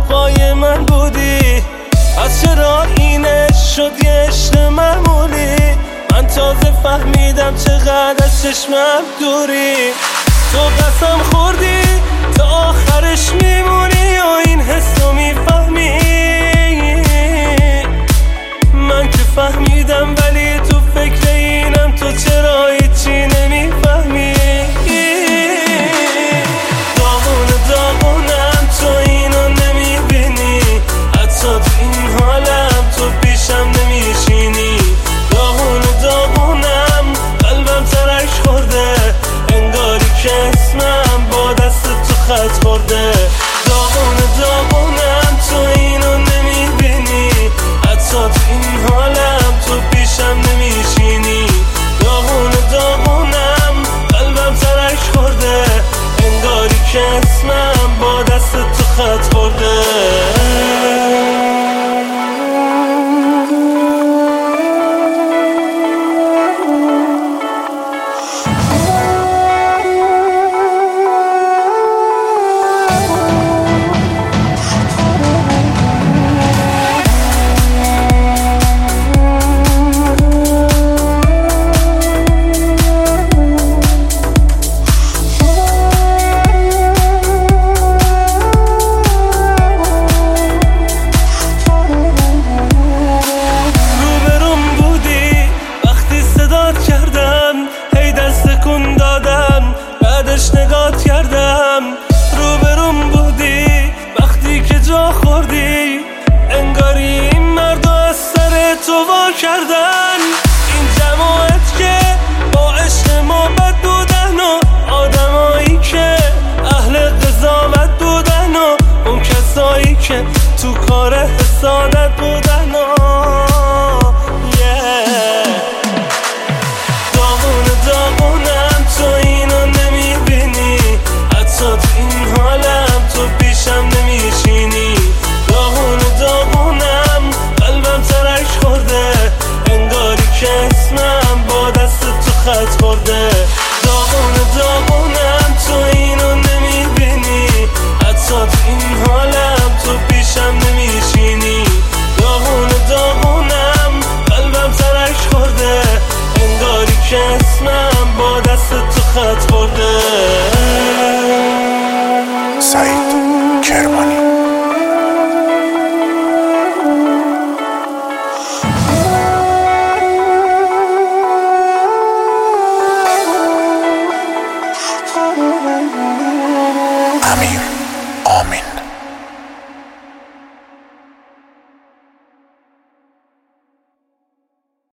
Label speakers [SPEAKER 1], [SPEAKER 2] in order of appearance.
[SPEAKER 1] پای من بودی. از چرا اینه شد یه عشق معمولی؟ من تازه فهمیدم چقدر از چشمم دوری. تو قسم خوردی تا آخرش میمونی و این حسو میفهمی. من که فهمیدم ولی تو فکر اینم، تو چرا هیچی نمیفهمی؟ داغونم تو اینو نمیبینی، حتی تو این حالم تو پیشم نمیشینی. داغونم قلبم ترک خورده، انگاری که اسمم با دست تو خط خورده. داغونم تو اینو نمیبینی، حتی تو این حالم تو پیشم نمیشینی. داغونم قلبم ترک خورده، انگاری که اسمم با دست تو خط خورده. نگات کردم، روبروم بودی وقتی که جا خوردی، انگاری این مردو از سر تو وا کردن. این جماعت که با عشق ما بد بودن و آدمایی که اهل قضاوت بودن و اون کسایی که تو کار حسادت بودن و داغونم تو اینو نمیبینی، حتی تو این حالم تو پیشم نمیشینی. داغونم قلبم ترک خورده، انگاری که اسمم با دست تو خط خورده. داغونم تو اینو نمیبینی، حتی تو این حالم تو پیشم نمیشینی. داغونم قلبم ترک خورده، انگاری که اسمم با دست تو خط خورده.
[SPEAKER 2] سعید کرمانی. امیر آمین.